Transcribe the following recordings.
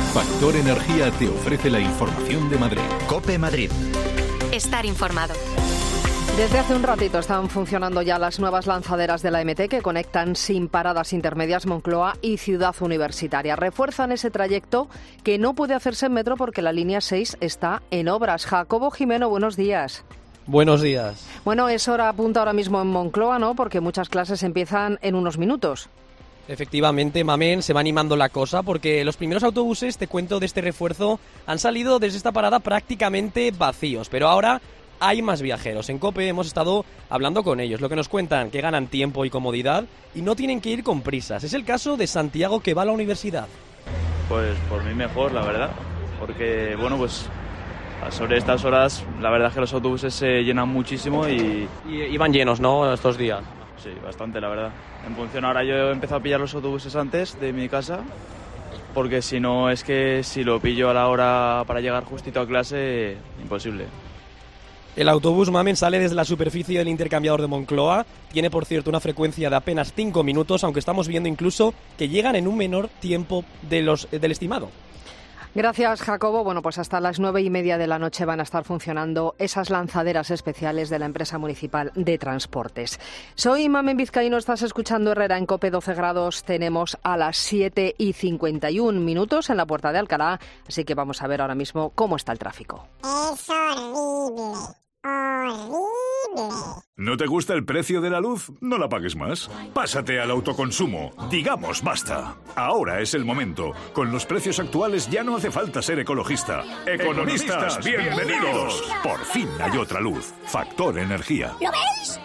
Factor Energía te ofrece la información de Madrid. COPE Madrid. Estar informado. Desde hace un ratito están funcionando ya las nuevas lanzaderas de la MT que conectan sin paradas intermedias Moncloa y Ciudad Universitaria. Refuerzan ese trayecto que no puede hacerse en metro porque la línea 6 está en obras. Jacobo Jimeno, buenos días. Buenos días. Bueno, es hora punta ahora mismo en Moncloa, ¿no? Porque muchas clases empiezan en unos minutos. Efectivamente, Mamen, se va animando la cosa porque los primeros autobuses, te cuento de este refuerzo, han salido desde esta parada prácticamente vacíos, pero ahora hay más viajeros. En COPE hemos estado hablando con ellos, lo que nos cuentan, que ganan tiempo y comodidad y no tienen que ir con prisas. Es el caso de Santiago, que va a la universidad. Pues por mí mejor, la verdad, porque bueno, pues sobre estas horas la verdad es que los autobuses se llenan muchísimo y van llenos, ¿no?, estos días. Sí, bastante, la verdad. En función, ahora yo he empezado a pillar los autobuses antes de mi casa, porque si no, es que si lo pillo a la hora para llegar justito a clase, imposible. El autobús, Mamen, sale desde la superficie del intercambiador de Moncloa. Tiene, por cierto, una frecuencia de apenas 5 minutos, aunque estamos viendo incluso que llegan en un menor tiempo del estimado. Gracias, Jacobo. Bueno, pues hasta las 9:30 de la noche van a estar funcionando esas lanzaderas especiales de la empresa municipal de transportes. Soy Mamen Vizcaíno, estás escuchando Herrera en COPE. 12 grados tenemos a las 7:51 minutos en la Puerta de Alcalá, así que vamos a ver ahora mismo cómo está el tráfico. Es horrible. Horrible. ¿No te gusta el precio de la luz? No la pagues más. Pásate al autoconsumo. Digamos basta. Ahora es el momento. Con los precios actuales ya no hace falta ser ecologista. ¡Economistas, bienvenidos! Por fin hay otra luz. Factor Energía. ¿Lo veis?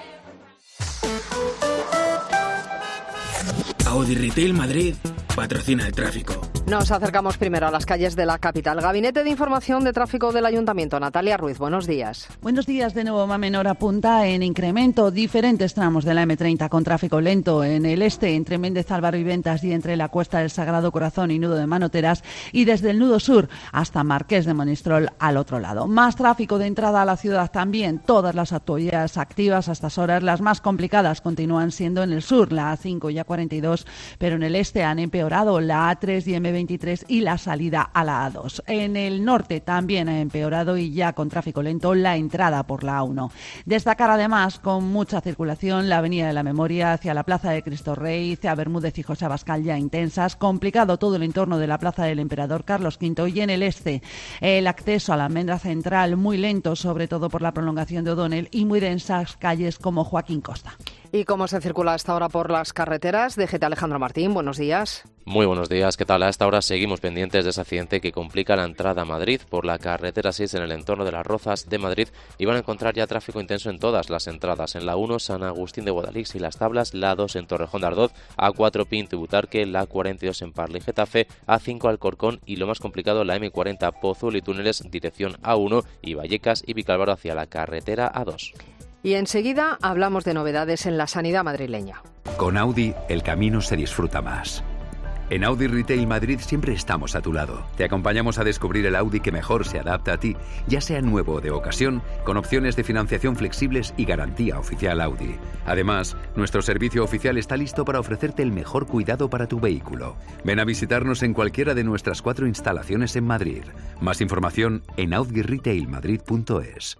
Audi Retail Madrid patrocina el tráfico. Nos acercamos primero a las calles de la capital. Gabinete de Información de Tráfico del Ayuntamiento. Natalia Ruiz, buenos días. Buenos días de nuevo, Mamen. Hora punta en incremento. Diferentes tramos de la M30 con tráfico lento en el este, entre Méndez Álvaro y Ventas y entre la Cuesta del Sagrado Corazón y Nudo de Manoteras, y desde el nudo sur hasta Marqués de Monistrol al otro lado. Más tráfico de entrada a la ciudad también. Todas las autovías activas a estas horas. Las más complicadas continúan siendo en el sur, la A5 y A42, pero en el este han empeorado la A3 y M23 y la salida a la A2. En el norte también ha empeorado y ya con tráfico lento la entrada por la A1. Destacar además con mucha circulación la Avenida de la Memoria hacia la Plaza de Cristo Rey, hacia Bermúdez y José Abascal ya intensas. Complicado todo el entorno de la Plaza del Emperador Carlos V, y en el este el acceso a la Almendra Central muy lento, sobre todo por la prolongación de O'Donnell, y muy densas calles como Joaquín Costa. ¿Y cómo se circula a esta hora por las carreteras? DGT Alejandro Martín, buenos días. Muy buenos días, ¿qué tal? A esta hora seguimos pendientes de ese accidente que complica la entrada a Madrid por la carretera 6 en el entorno de Las Rozas de Madrid, y van a encontrar ya tráfico intenso en todas las entradas. En la 1 San Agustín de Guadalix y Las Tablas, la 2 en Torrejón de Ardoz, A4 Pinto y Butarque, la 42 en Parla y Getafe, A5 Alcorcón y lo más complicado la M40 Pozuelo y Túneles dirección A1 y Vallecas y Vicálvaro hacia la carretera A2. Y enseguida hablamos de novedades en la sanidad madrileña. Con Audi, el camino se disfruta más. En Audi Retail Madrid siempre estamos a tu lado. Te acompañamos a descubrir el Audi que mejor se adapta a ti, ya sea nuevo o de ocasión, con opciones de financiación flexibles y garantía oficial Audi. Además, nuestro servicio oficial está listo para ofrecerte el mejor cuidado para tu vehículo. Ven a visitarnos en cualquiera de nuestras 4 instalaciones en Madrid. Más información en audirailmadrid.es.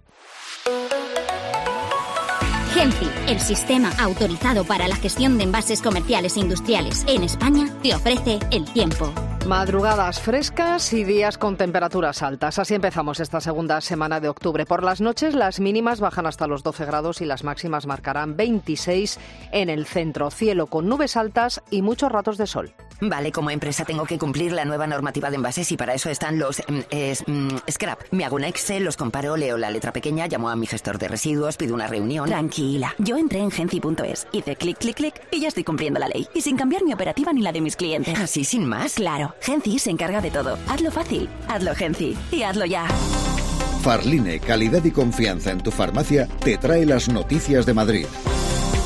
Genci, el sistema autorizado para la gestión de envases comerciales e industriales en España, te ofrece el tiempo. Madrugadas frescas y días con temperaturas altas. Así empezamos esta segunda semana de octubre. Por las noches las mínimas bajan hasta los 12 grados y las máximas marcarán 26 en el centro. Cielo con nubes altas y muchos ratos de sol. Vale, como empresa tengo que cumplir la nueva normativa de envases y para eso están los scrap. Me hago un Excel, los comparo, leo la letra pequeña, llamo a mi gestor de residuos, pido una reunión. Tranquila, yo entré en Genci.es, hice clic, clic, clic y ya estoy cumpliendo la ley. Y sin cambiar mi operativa ni la de mis clientes. ¿Así sin más? Claro, Genci se encarga de todo. Hazlo fácil, hazlo Genci y hazlo ya. Farline, calidad y confianza en tu farmacia, te trae las noticias de Madrid.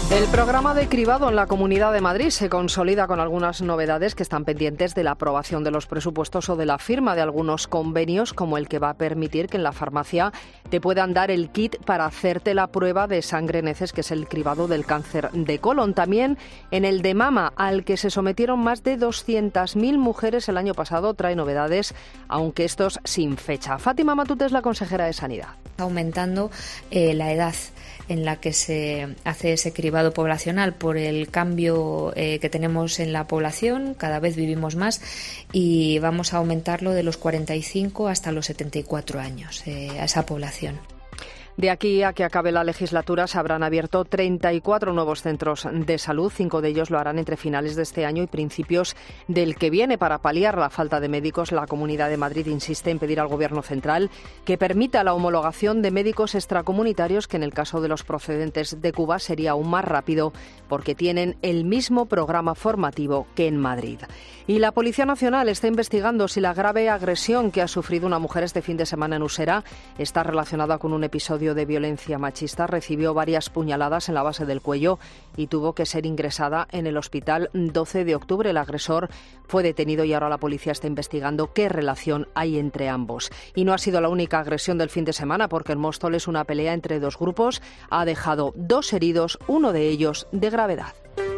El programa de cribado en la Comunidad de Madrid se consolida con algunas novedades que están pendientes de la aprobación de los presupuestos o de la firma de algunos convenios, como el que va a permitir que en la farmacia te puedan dar el kit para hacerte la prueba de sangre en heces, que es el cribado del cáncer de colon. También en el de mama, al que se sometieron más de 200.000 mujeres el año pasado, trae novedades, aunque estos sin fecha. Fátima Matute es la consejera de Sanidad. Aumentando la edad en la que se hace ese cribado poblacional por el cambio que tenemos en la población. Cada vez vivimos más y vamos a aumentarlo de los 45 hasta los 74 años a esa población. De aquí a que acabe la legislatura se habrán abierto 34 nuevos centros de salud. 5 de ellos lo harán entre finales de este año y principios del que viene. Para paliar la falta de médicos, la Comunidad de Madrid insiste en pedir al Gobierno central que permita la homologación de médicos extracomunitarios, que en el caso de los procedentes de Cuba sería aún más rápido porque tienen el mismo programa formativo que en Madrid. Y la Policía Nacional está investigando si la grave agresión que ha sufrido una mujer este fin de semana en Usera está relacionada con un episodio de violencia machista. Recibió varias puñaladas en la base del cuello y tuvo que ser ingresada en el hospital 12 de octubre. El agresor fue detenido y ahora la policía está investigando qué relación hay entre ambos. Y no ha sido la única agresión del fin de semana, porque en Móstoles una pelea entre dos grupos ha dejado 2 heridos, uno de ellos de gravedad.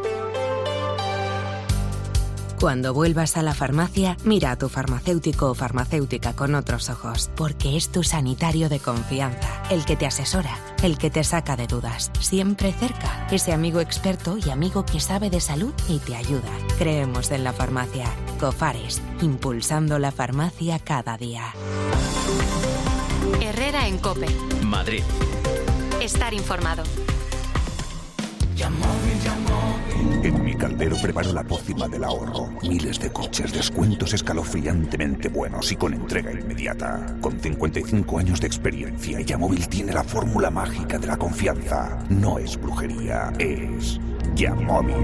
Cuando vuelvas a la farmacia, mira a tu farmacéutico o farmacéutica con otros ojos, porque es tu sanitario de confianza, el que te asesora, el que te saca de dudas, siempre cerca, ese amigo experto y amigo que sabe de salud y te ayuda. Creemos en la farmacia. Cofares, impulsando la farmacia cada día. Herrera en COPE. Madrid. Estar informado. En mi caldero preparo la pócima del ahorro. Miles de coches, descuentos escalofriantemente buenos y con entrega inmediata. Con 55 años de experiencia, Yamóvil tiene la fórmula mágica de la confianza. No es brujería, es Yamóvil.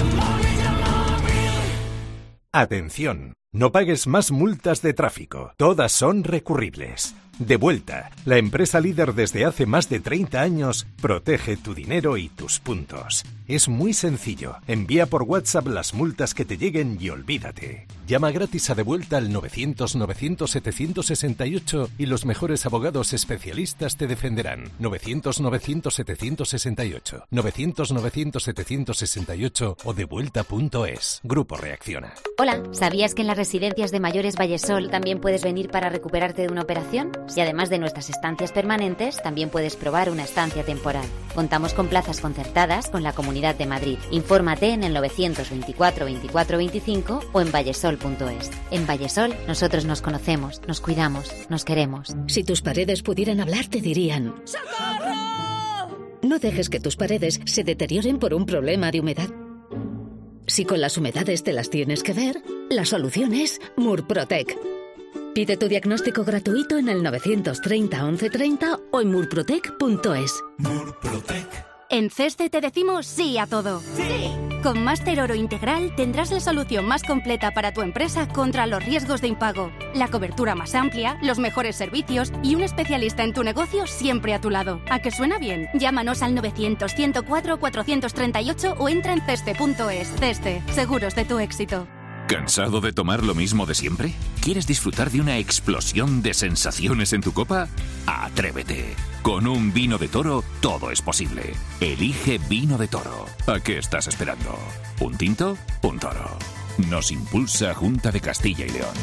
Atención, no pagues más multas de tráfico. Todas son recurribles. Devuelta, la empresa líder desde hace más de 30 años, protege tu dinero y tus puntos. Es muy sencillo. Envía por WhatsApp las multas que te lleguen y olvídate. Llama gratis a Devuelta al 900-900-768 y los mejores abogados especialistas te defenderán. 900-900-768. 900-900-768 o devuelta.es. Grupo Reacciona. Hola, ¿sabías que en las residencias de mayores Vallesol también puedes venir para recuperarte de una operación? Y además de nuestras estancias permanentes, también puedes probar una estancia temporal. Contamos con plazas concertadas con la Comunidad de Madrid. Infórmate en el 924 24 25 o en vallesol.es. En Vallesol, nosotros nos conocemos, nos cuidamos, nos queremos. Si tus paredes pudieran hablar, te dirían: ¡socorro! No dejes que tus paredes se deterioren por un problema de humedad. Si con las humedades te las tienes que ver, la solución es Murprotec. Pide tu diagnóstico gratuito en el 930 1130 o en murprotec.es. Murprotec. En CESTE te decimos sí a todo. ¡Sí! Con Máster Oro Integral tendrás la solución más completa para tu empresa contra los riesgos de impago, la cobertura más amplia, los mejores servicios y un especialista en tu negocio siempre a tu lado. ¿A que suena bien? Llámanos al 900-104-438 o entra en ceste.es. CESTE, seguros de tu éxito. ¿Cansado de tomar lo mismo de siempre? ¿Quieres disfrutar de una explosión de sensaciones en tu copa? ¡Atrévete! Con un vino de Toro todo es posible. Elige Vino de Toro. ¿A qué estás esperando? ¿Un tinto? Un toro. Nos impulsa Junta de Castilla y León.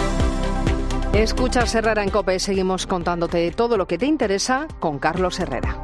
Escuchas Herrera en COPE. Seguimos contándote todo lo que te interesa con Carlos Herrera.